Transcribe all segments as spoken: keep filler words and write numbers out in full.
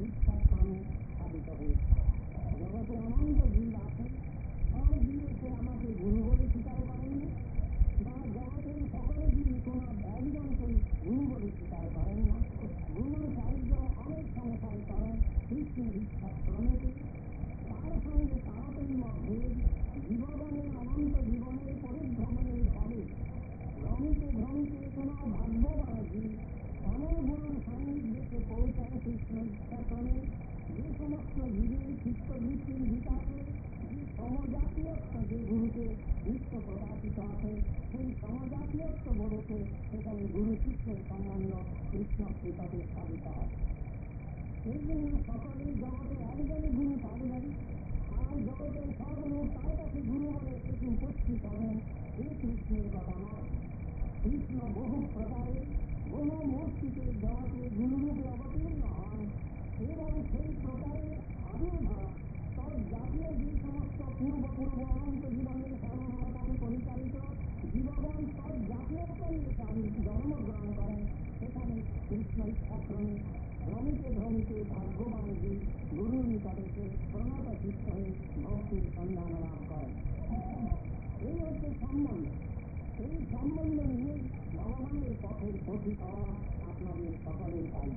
ইচ্ছাক্রমে সাধিত হয়েছে। জগতে অনন্ত জীব আছে, সব জীবে সে আমাকে গুরু বলে স্বীকার করেননি, বা জগতের সকলে জীব কোনো একজনকে গুরু বলে স্বীকার করেন না। গুরুর কার্য অনেক সংসার করেন কৃষ্ণের ইচ্ছাক্রমেতে। তার সঙ্গে তারতম্য ভেদ জীবগণের অনন্ত জীবনের পরিভ্রমণের ফলে ভ্রমিতে ভ্রমিতে কোনো ভাগ্যবান জীব এমন গুরুর সান্নিধ্যে পৌঁছায় কৃষ্ণ ইচ্ছাক্রমে। যে সমস্ত জীবের চিত্তবৃত্তির বিকাশে যে সমজাতীয়ত্ব যে গুরুকে নিত্য প্রকাশিত আছে, সেই সমজাতীয়ত্ব বলতে সেখানে গুরু শিষ্যের সম্বন্ধ কৃষ্ণ কৃপাতে স্থাপিত হয়। এই জন্য সকলেই জগতে একজনই গুরু থাকবেন, আর জগতের সব লোক তার কাছে গুরু বলে সেটি উপস্থিত হবেন, এই কৃষ্ণের কথা নয়। কৃষ্ণ বহু প্রকারে বহু মূর্তিতে জগতে গুরুরূপে অবতীর্ণ হন এবং সেই প্রকারে আবির্ভাব তৎ জাতীয় যে সমস্ত পূর্ব পূর্ব অনন্ত জীবনের সাধনার পথে পরিচালিত জীবগণ তৎ জাতীয়ত্বের জন্মগ্রহণ করেন, সেখানে কৃষ্ণ ইচ্ছাক্রমে ভ্রমিতে ভ্রমিতে ভাগ্যবান জীব গুরুর নিকটে প্রণত চিত্ত হয়ে ভক্তির সন্ধান লাভ করেন। এই হচ্ছে সম্বন্ধ। এই সম্বন্ধ নিয়ে ভগবানের পথের পথিত হওয়া আপনাদের সকলের কার্য।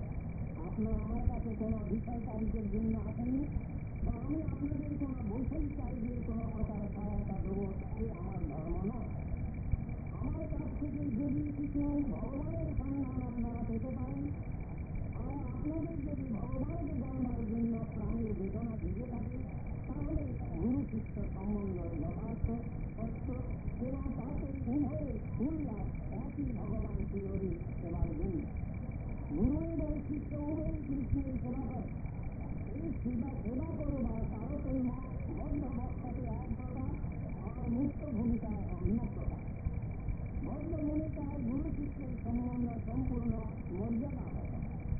আপনার আমার কাছে কোনো বিষয় কার্যের জন্য আসেননি, বা আমি আপনাদের কোনো বৈষয়িক কার্যের কোনো প্রকার সহায়তা দেবো, এ আমার ধর্ম নয়। আমার কাছ থেকে যদি কিছু ভগবানের সন্ধান আপনারা পেতে পারেন, আর আপনাদের যদি ভগবানকে জানবার জন্য প্রাণের বেদনা জেগে থাকে, তাহলে গুরু শিষ্য সম্বন্ধ যথার্থ সত্য এবং তাতে উভয়ের উল্লাস একই ভগবান শিরোরে সেবার জন্য। গুরু এবং শিষ্য উভয় কৃষ্ণের সেবা করে। এই সেবা সেবা করবার তারতম্য বদ্ধবস্থাতে এক প্রকার আর মুক্ত ভূমিকায় অন্য প্রকার। বদ্ধ ভূমিকায় গুরু শিষ্যের সম্বন্ধ সম্পূর্ণ মর্যাদাগত।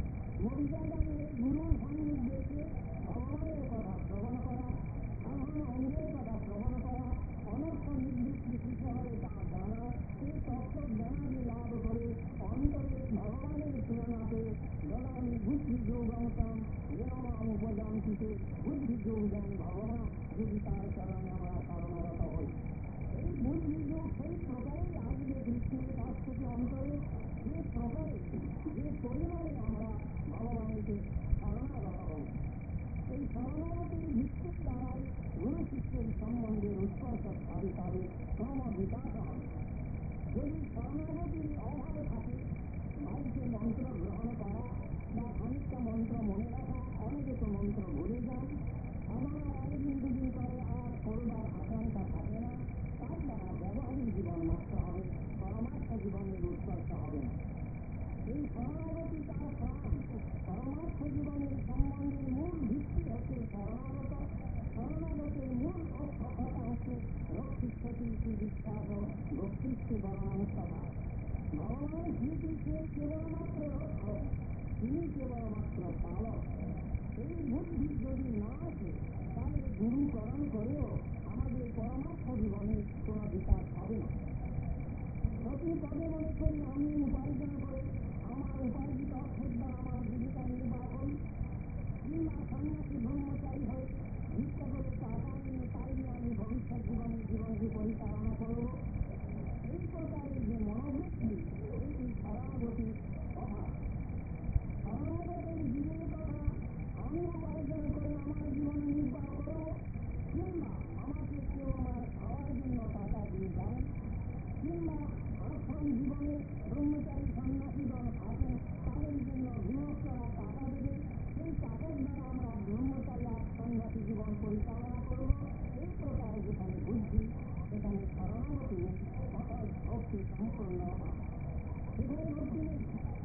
মর্যাদায় গুরুর সান্নিধ্যে ভগবানের কথা শ্রবণ করা, সাধারণ অঙ্গের কথা শ্রবণ করা, অনর্থ নির্দিষ্ট শহরে তা জানা, এই তত্ত্বজ্ঞানাদি লাভ করে অন্তরে ভগবানের প্রেরণাতে দদামি বুদ্ধি যোগান্তম যেরম উপজান্তিতে বুদ্ধি যোগ দেন ভগবান, যদি তার চরণে আমরা শরণাগত হই। এই বুদ্ধি যোগ সেই প্রকারেই আসবে কৃষ্ণের কাছ থেকে অন্তরে, যে প্রকারে যে পরিমাণে আমরা ভগবানকে শরণাগত হই। এই শরণাগতির ভিত্তির দ্বারাই গুরু শিষ্যের সম্বন্ধের উৎকর্ষ স্থাপিত হবে, ক্রম বিকাশ হবে। যদি শরণাগতির অভাব থাকে, বাড়িতে মন্ত্র গ্রহণ করা বা খানিকটা মন্ত্র মনে রাখা, অনেকে তো মন্ত্র ভুলে যান, সাধনা একদিন দুদিন করে আর করবার আকাঙ্ক্ষা থাকে না, তার দ্বারা ব্যবহারিক জীবন নষ্ট হবে, পরমার্থ জীবনের উৎকর্ষ হবে না। এই শরণাগতি তার প্রাণ। পরমার্থ জীবনের সম্বন্ধের মূল ভিত্তি হচ্ছে শরণাগত। শরণাগতের মূল কথা হচ্ছে রক্ষিষ্যতি বিশ্বাস রক্ষিষ্যে পরমাংশতা। ভগবান শ্রীকৃষ্ণের কেবলমাত্র রক্ষক, তিনি কেবলমাত্র পালক। এই বুদ্ধি যদি না আসে, তাহলে গুরুকরণ করেও আমাদের পরমার্থ জীবনের কোনো বিকাশ হবে না। প্রতি পদে মনে করি আমি উপার্জন করে আমার উপার্জিত অর্থের দ্বারা আমার জীবিকা নির্বাহ করি, কিংবা সন্ন্যাসী ব্রহ্মচারী হয়ে ভিক্ষা করে টাকা নিয়ে তাই নিয়ে আমি ভবিষ্যৎ জীবনের জীবনকে পরিচালনা করব। এই প্রকারের যে মনোবৃত্তি, এটি শরণাগতির অভাব। শরণাগতের জীবনের কথা আমি উপার্জন করে আমার জীবন নির্বাহ করব, কিংবা আমাকে কেউ আমার খাওয়ার জন্য টাকা দিয়ে যাবেন, কিংবা আশ্রম জীবনে ব্রহ্মচারী সন্ন্যাসীগণ আছেন, তাদের জন্য গৃহস্থরা টাকা দেবে, সেই টাকার দ্বারা আমরা ব্রহ্মচারী আর সন্ন্যাসী জীবন পরিচালনা করব। এই প্রকার যেখানে বুদ্ধি, সেখানে শরণাগতি নেই, অর্থাৎ ভক্তি সম্পূর্ণ অভাব। সেখানে ভক্তি নেই।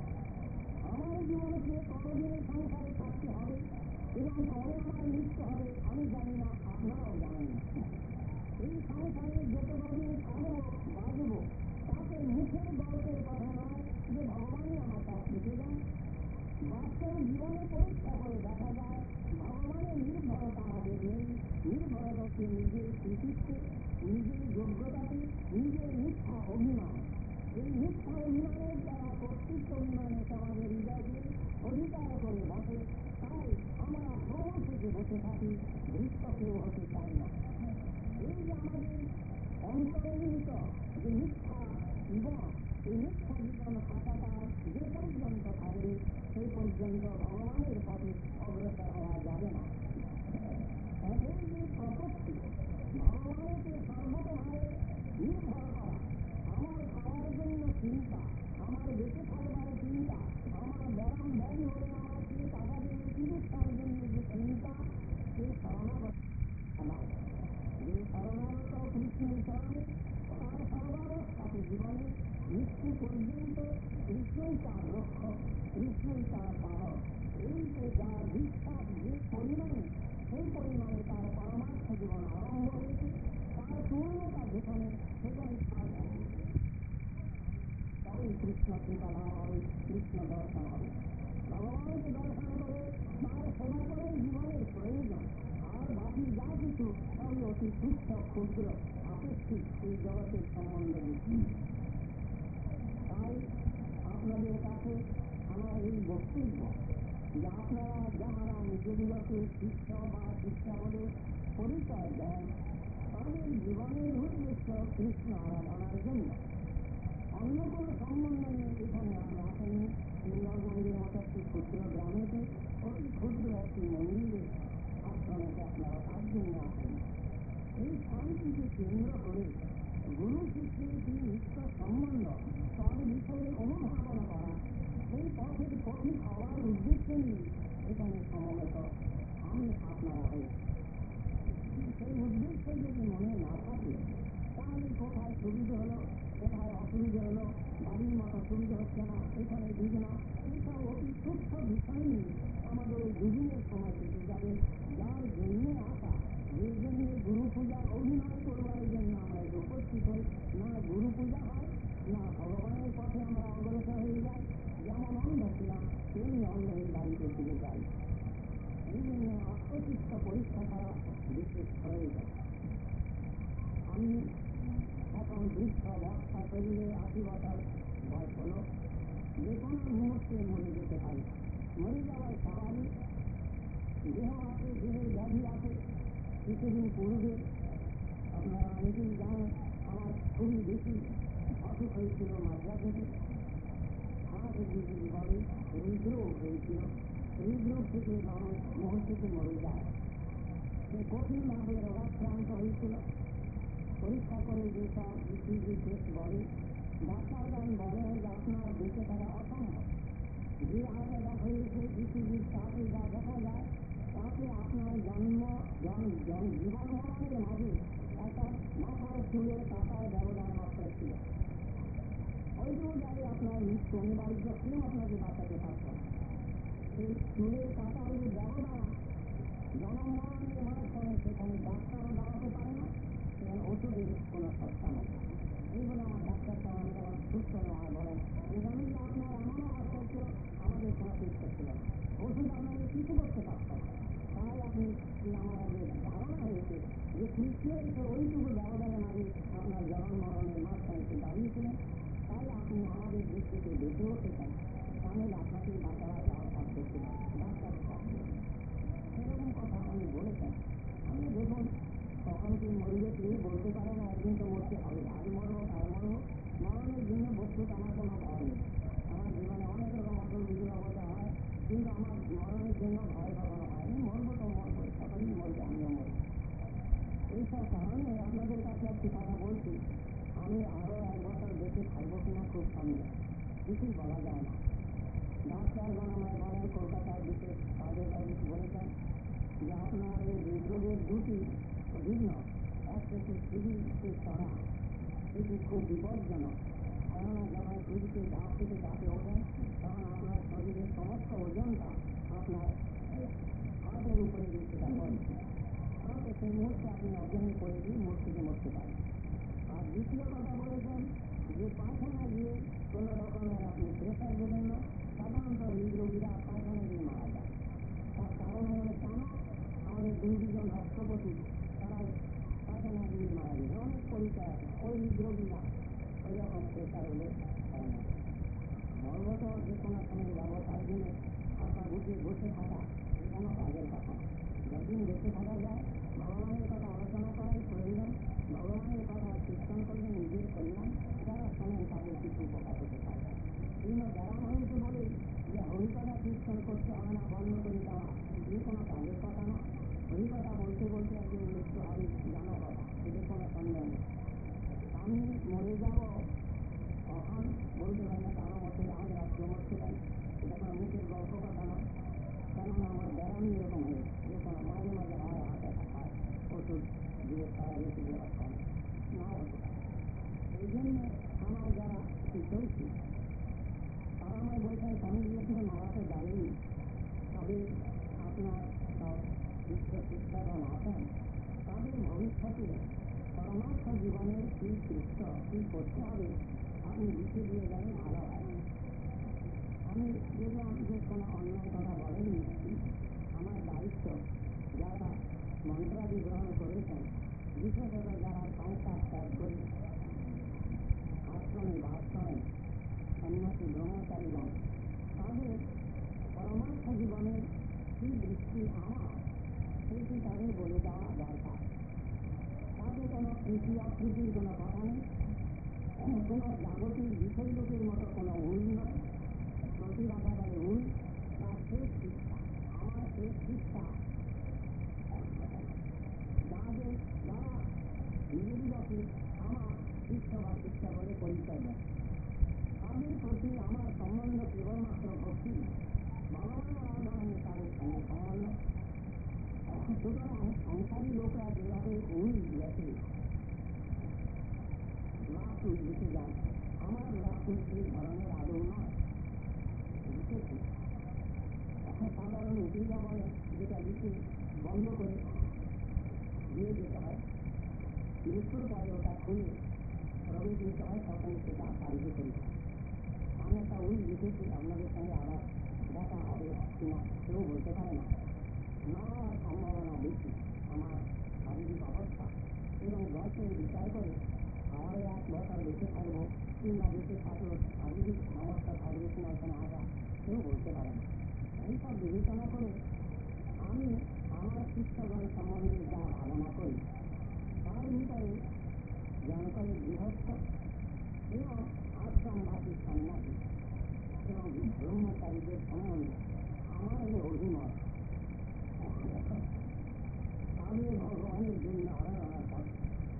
আমার জীবনকে কতদিনে সংসারে থাকতে হবে এবং কবে আমার মৃত্যু হবে আমি জানি না, আপনারাও জানেন না। এই সংসারে যত কদিন থাকবো বাঁচব, তাতে মুখের গল্পের কথা নয় যে ভগবানই আমার কাছ থেকে যান। বাস্তব জীবনে পরীক্ষা করে দেখা যায় ভগবানের নির্ভরতা আমাদের নেই। নির্ভরতা হচ্ছে নিজের কৃতিত্বে, নিজের যোগ্যতাতে, নিজের মিথ্যা অভিমান। এই মিথ্যা অভিমানের দ্বারা কর্তৃত্ব অভিমানে সমাজের হৃদয়কে অধিকার করে বসে। তাই আমরা ভ্রম থেকে বসে থাকি, দৃষ্ট কেউ হতে চাই না। এই যে আমাদের অন্তর্নিহিত যে মিথ্যা জীবন, এই মিথ্যা জীবন থাকাটা যে পর্যন্ত থাকবে সেই পর্যন্ত ভগবানের পথে অগ্রসর হওয়া যাবে না। এই যে প্রপত্তি ভগবানকে সর্বতভাবে নির্ভর করা, আমার খাওয়ার জন্য চিন্তা, আমার বেঁচে থাকবার চিন্তা, আমার ব্যায়াম ব্যাধি হলে আমার কে টাকা দেবে চিকিৎসার জন্য যে চিন্তা, সেই শরণাগত যে শরণাগত কৃষ্ণের শরণে তার সর্বাবস্থাতে জীবনে মৃত্যু পর্যন্ত কৃষ্ণই তার রক্ষক, কৃষ্ণই তার পালক। এই যে যার বিশ্বাস যে পরিমাণে, সেই পরিমাণে তার পরমার্থ জীবন আরম্ভ হয়েছে, তার পূর্ণতা যেখানে সেখানে তার তবে কৃষ্ণ কৃপা লাভ হবে, কৃষ্ণ দর্শন হবে। ভগবানকে দর্শন করে তার সেবা করেই জীবনের প্রয়োজন। আর বাকি যা কিছু সবই অতি তুচ্ছ ক্ষুদ্র আপেক্ষিক এই জগতের সম্বন্ধে বেশি। তাই আপনাদের কাছে আমার এই বক্তব্য যে আপনারা যাহারা নিজেগুলোকে শিষ্য বা শিক্ষা বলে পরিচয় দেন, তাদের জীবনের উদ্দেশ্য কৃষ্ণ আরাধনার জন্য। অন্য কোনো সম্বন্ধ নিয়ে এখানে আমরা আসেনি। সুন্দরবনের মতো একটি ক্ষুদ্র গ্রামেতে অতি ক্ষুদ্র একটি মন্দিরে আশ্রমেতে আপনারা তার জন্য আসেন। এই শান্তিকে কেন্দ্র করে গুরু শিষ্যের কি নিত্য সম্বন্ধ তার বিষয়ে অনুধাবন করা, সেই পথের পথিক হওয়ার উদ্দেশ্য নিয়ে এখানে সমবেত আমি আপনারা হয়েছি। সেই উদ্দেশ্য যদি মনে না থাকে তাহলে কোথায় সুবিধে হলো, কোথায় অসুবিধে হলো, বাড়ির মতো সুবিধা হচ্ছে না, এখানে বিঘ্ন, এইসব অতি তুচ্ছ বিষয় নিয়ে আমাদের ওই দুদিনের সময় কেটে যাবে। যার জন্যে আসা, যে জন্য গুরু পূজা অভিনয় করবার জন্য আমরা উপস্থিত হই, না গুরু পূজা হয়, না ভগবানের পথে আমরা অগ্রসর হয়ে যাই। যেমন অন্ধ ছিলাম তেমনি অন্ধ হয়ে বাড়িতে ফিরে যাই। এই জন্য আত্মচিত্ত পরীক্ষা করা বিশেষ প্রয়োজন। আমি এখন বৃদ্ধ বর্ষা শরীরে আশি বছর বয়স হলো, যে কোনো মুহূর্তে মরে যেতে পারি। মরে যাওয়ার স্বাভাবিক, দেহ আছে, দেহের ব্যাধি আছে। কিছুদিন পূর্বে আপনারা অনেকেই জানেন আমার খুবই বেশি অসুখ হয়েছিল মাদ্রাসে, হার্ট ডিজিজ বলে হৃদরোগ হয়েছিল। হৃদরোগ থেকে মানুষ মুহূর্তে মরে যায়। সে কঠিনভাবে রোগাক্রান্ত হয়েছিল। পরীক্ষা করে যেসব ইসিজি টেস্ট বলে, ডাক্তারগণ বলে যে আপনার বেঁচে থাকা অসম্ভব। যে আলাদা হয়েছে ইসিজির তাতে যা দেখা যায়, তাতে আপনার জন্ম জীবন মরণের মাঝে একটা মাথার চুলের কাটার ব্যবধান মাত্র ছিল। ওইটুকু যাই আপনার মৃত্যু অনিবার্য, কেউ আপনাকে বাঁচাতে পারত না। সেই চুলের কাটার যে ব্যবধান জনম মরণের মাঝখানে, সেখানে ডাক্তারও দাঁড়াতে পারে না, সেখানে ওষুধের কোনো সস্তা নেই। এইগুলো আমার ডাক্তার সমান সমান সুস্থ নেওয়া বলেন, এখানে যে আপনার এমন অবস্থা ছিল, আমাদের কোনো সুস্থ ছিল না, ওষুধ আপনাকে কিছু করতে পারত না। তাই আপনি আমাদের ধারণা হয়েছে যে কৃষ্ণের ওইটুকু ব্যবধানের মাঝে আপনার জনম মরণের মাঝখানে সে দাঁড়িয়েছিলেন। তাই আপনি আমাদের দৃষ্টিতে বেঁচে উঠতে চান, তাহলে আপনাকে বাঁচাবার ব্যবস্থা করতে পারেন ডাক্তারের কাছে। সেরকম কথা আমি বলেছেন। আমি দেখুন তখন কি মরিলে কেউ বলতে পারে না একদিন তো মরতে হবে, আজ মরবো কাল মরবো। মরণের জন্য বস্তুত আমার কোনো ভয় নেই। আমার জীবনে অনেক রকম অসুখ বিগ্রহ হতে হয়, কিন্তু আমার মরণের জন্য ভয় কখনো হয়নি। মরবো তো মরবো, সকলেই মরবে, আমিও মরবো। এইসব কারণে আপনাদের কাছে একটি কথা বলছি, আমি আরো এক বছর বেঁচে থাকবো কিনা খুব সন্দেহ, কিছুই বলা যায় না। ডাক্তারগণ আমায় বলেন, কলকাতার বিশেষ কার্ডিওলজিস্ট বলেছেন যে আপনার এই হৃদরোগের দুটি ভিন্ন, এক হচ্ছে সিঁড়িতে চড়া, এটি খুব বিপজ্জনক। কেননা যখন সিঁড়িতে ধাপ থেকে ধাপে ওঠেন তখন আপনার শরীরের সমস্ত ওজনটা আপনার হাতের উপরে দিয়ে সেটা পড়ছে, তাহলে সেই মুহূর্তে আপনি অজ্ঞানে পড়ে দিয়ে মুখ থেকে মরতে পারেন। আর দ্বিতীয় কথা বলেছেন যে পায়খানা গিয়ে কোনো রকমের আপনি প্রেশার দেবেন না। সাধারণত হৃদরোগীরা পায়খানা দিয়ে মারা যায়। তার কারণ হলো কেন, আমাদের দুই দুজন রাষ্ট্রপতি তারা পায়খানা দিয়ে মারা গেছে, অনেক পরিচয় আছে। ওই হৃদরোগীরা ওই রকম চেষ্টা হলে হয় না। মর্মত যে কোনো সময় ব্যবসার জন্য হাতা গুটিয়ে বসে থাকা কোনো কাজের কথা না। যতদিন বেঁচে থাকা যায় ভগবানের কথা আলোচনা করাই প্রয়োজন। ভগবানের কথা কীর্তন করলে নিজের কল্যাণ, যারা শোনেন তাদের কিছু উপকার হতে পারে। কিন্তু যারা মানুষকে বলে যে হরিকথা কীর্তন করতে হবে না, বন্ধ করে দেওয়া, এই কোনো কাজের কথা না। হরিকথা বলতে বলতে একদিন মৃত্যু হবে, জানা কথা, এদের কোনো সন্দেহ নেই। আমি মরে যাব কখন বলতে পারি না, কারো মতে আমি রাত্রে মরতে পারি, এটা কোনো মুখের গল্প কথা নয়। কেননা আমার ব্যায়ামই এরকম হয়েছে, যে কোনো মাঝে মাঝে হয় হাতে হয় ওষুধ দিয়ে সারা রেখে দেওয়ার কমে নাও হতে পারে। এই জন্য আমার যারা চলছে তারা আমার বলছেন স্বামী বিবেকানন্দ মারাতে যায়নি, তবে আপনার সব বিশ্ব শিক্ষাগণ আছেন, তাদের ভবিষ্যতে পরমার্থ জীবনের কী কৃত্য কী করতে হবে আপনি লিখে দিয়ে গেলে ভালো হয়। আমি দেখলাম যে কোনো অন্যায় কথা বলেননি। আমার দায়িত্ব যারা মন্ত্রাদি গ্রহণ করেছেন, বিশেষত যারা সংসার ত্যাগ করে আশ্রমে বাস করেন, সন্ন্যাসী ব্রহ্মচারীগণ, তাদের পরমার্থ জীবনের কী দৃষ্টি আমার সেটি তাদের বলে দেওয়া দরকার। তাতে কোনো প্রীতি অপ্রীতির কোনো কথা নেই, কোনো জাগতিক বিষয় লোকের মতো কোনো ভুল নয়, প্রতিভাবাদের ভুল বা শেষ শিক্ষা। আমার শেষ শিক্ষা যাদের যারা নিজেদেরকে আমার শিক্ষা বা শিক্ষা বলে পরিচয় দেয়, তাদের প্রতি আমার সম্বন্ধ কেবলমাত্র ভক্তি, ভগবানের আরাধনায় তাদের সঙ্গে সম্বন্ধ। সুতরাং সংসারী লোকরা যেভাবে উল লেখে, লাভ লিখে যান, আমার লাভ সেই ধরনের আদৌ নয়। লিখেছি সাধারণ উকিলরা বলে যেটা লিখে বন্ধ করে দিয়ে যেতে হয়, মৃত্যুর পরে ওটা খুলে প্রবেশ দিতে হয়, তখন সেটা কার্যকরী হয়। আমি একটা উইল লিখেছি, আপনাদের সঙ্গে আবার দেখা হবে কিনা কেউ বলতে পারে না, না হওয়ার সম্ভাবনা বেশি। আমার শারীরিক অবস্থা এবং বয়সের বিচার করে আর এক বছর বেঁচে থাকবো কিংবা বেঁচে থাকলো শারীরিক সমস্যা থাকবে কিনা এখানে আসা কেউ বলতে পারে না। এইসব বিবেচনা করে আমি আমার শিক্ষাগণ সম্বন্ধে যা ভাবনা করি, তার ভিতরে জনকলে গৃহস্থ এবং আশ্রমবাসী সন্ন্যাসী এবং ব্রহ্মচারীদের সম্বন্ধে আমার যে অভিমত, তাদের ভগবানের জন্য আরাধনা করে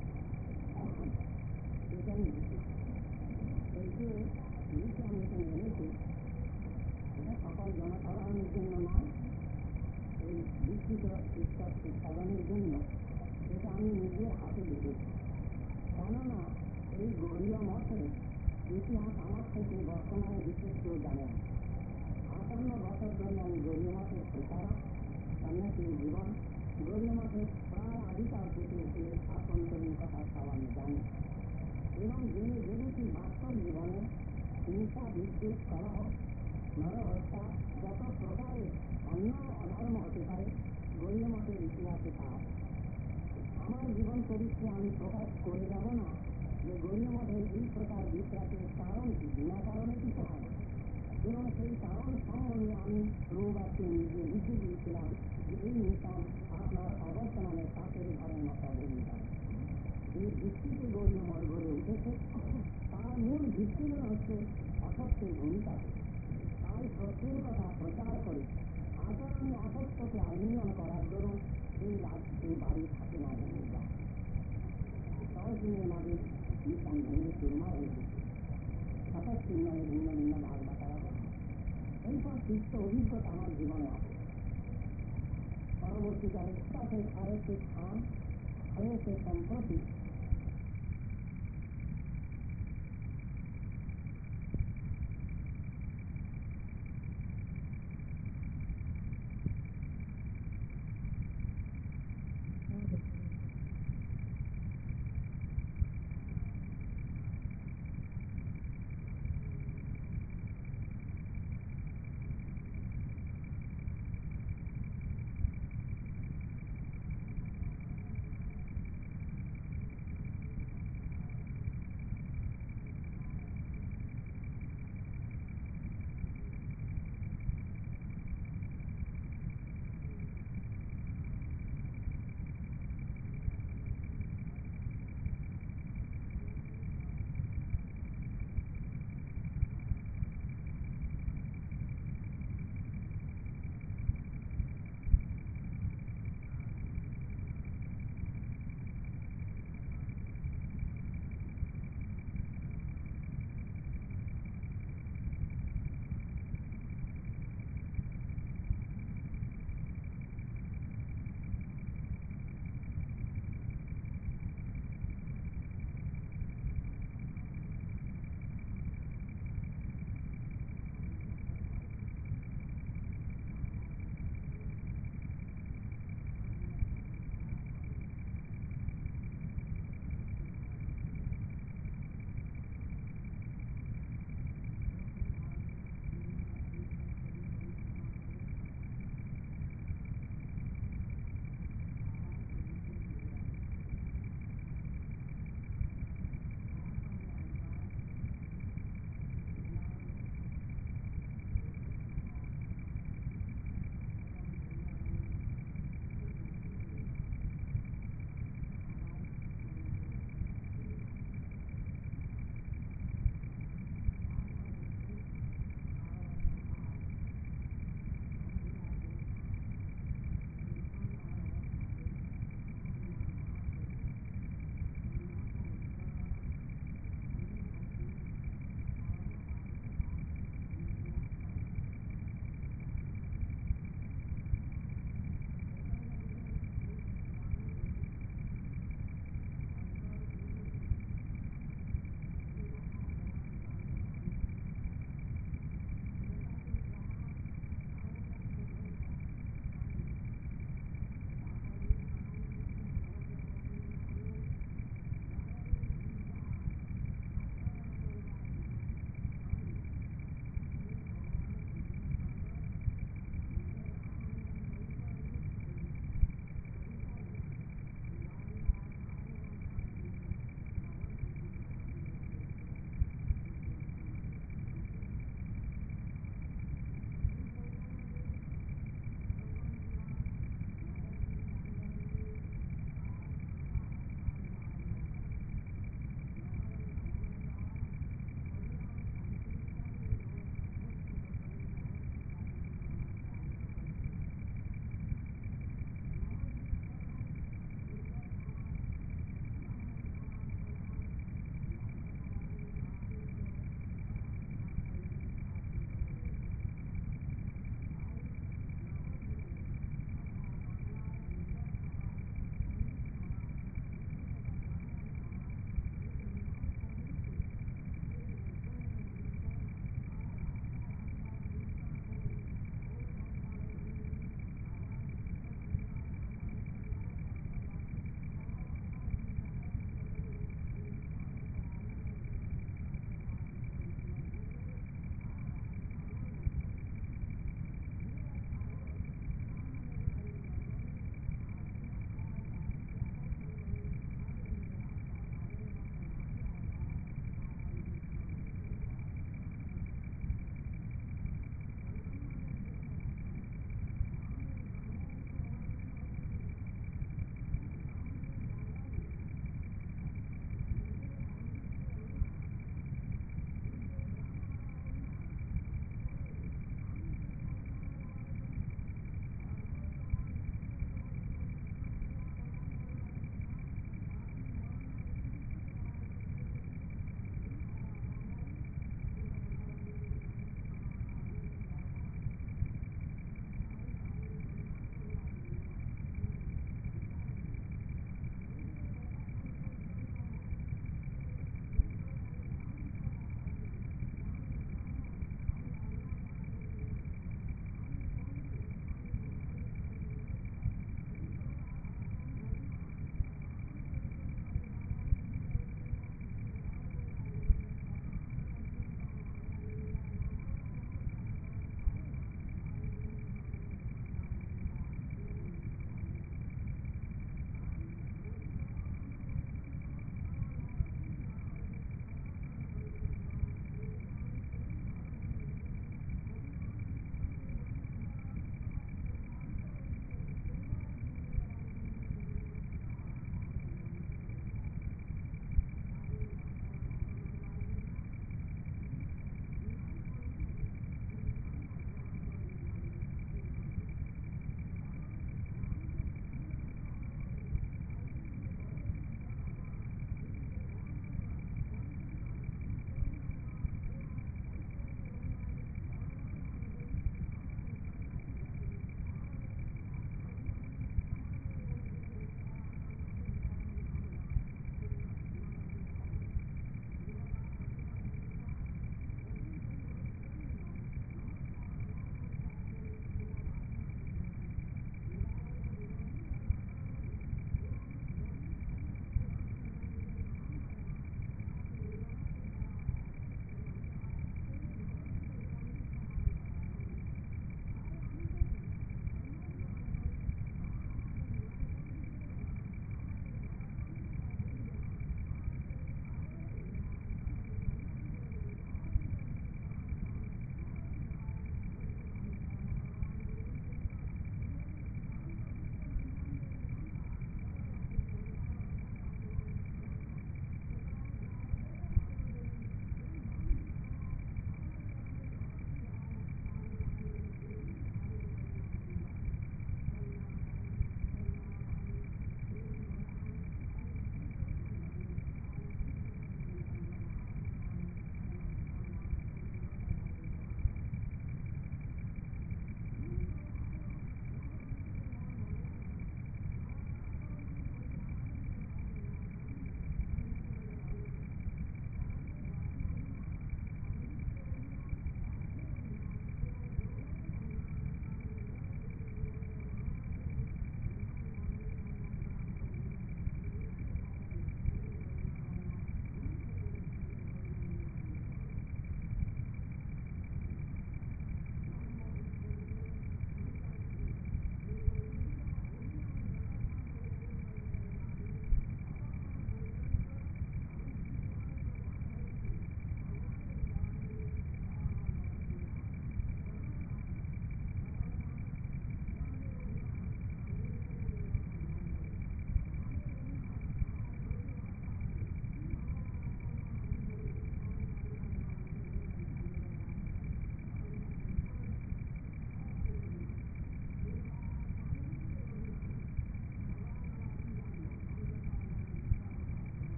এখানে এইকে লিখে আমি এখানে এনেছি। এটা সকল জনসাধারণের জন্য নয়, এই বিস্তৃত ঈশ্বর শিক্ষাগণের জন্য এটা আমি নিজের হাতে লিখেছি। কেননা এই গৌড়ীয় মঠের ইতিহাস আমার থেকে বর্তমানে বিশেষ কেউ জানে না। আটান্ন বছর ধরে আমি গৌড়ীয় মঠের প্রচারক, সন্ন্যাসীর জীবন, গৌড়ীয় মঠের প্রায় আদিকাল থেকে এর আভ্যন্তরীণ কথা সব আমি জানি এবং জেনে জেনেছি বাস্তব জীবনে হিংসা, বিদ্বেষ, কলহ, নরহত্যা, যত প্রকারের অন্যায় অধর্ম হতে পারে গৌড়ীয় মঠের ইতিহাসে তা আছে। আমার জীবন চরিত্রে আমি প্রকাশ করে যাব না যে গৌড়ীয় মঠের এই প্রকার বিশ্বাসের কারণ কি, বিনা কারণে কিছু হয় না। এবং সেই কারণ সম্বন্ধে আমি প্রবাসে নিজে লিখে দিয়েছিলাম যে এই মিশন আপনার অবর্তমানে তাঁতের ঘরের মতো ভূমিকা, যে ভিত্তিতে গৌড়ীয় মঠ গড়ে উঠেছে তার মূল ভিত্তিগুলো হচ্ছে অসত্যের ভূমিকাতে। তাই সত্যের কথা প্রচার করে আচরণে অসত্যকে আলিঙ্গন করার দরুন এই এই বাড়ি থাকে না ভেঙে যায়। দশ দিনের মাঝে মিশন ভেঙে চুরমার হয়ে গেছে, সাতাশ চিহ্নে ভিন্ন ভিন্ন ভাগ বাতারা হয়েছে। এইসব তিক্ত অভিজ্ঞতা আমার জীবনে আছে। পরবর্তীকালে তাতে আরেকটি স্থান হয়েছে সম্প্রতি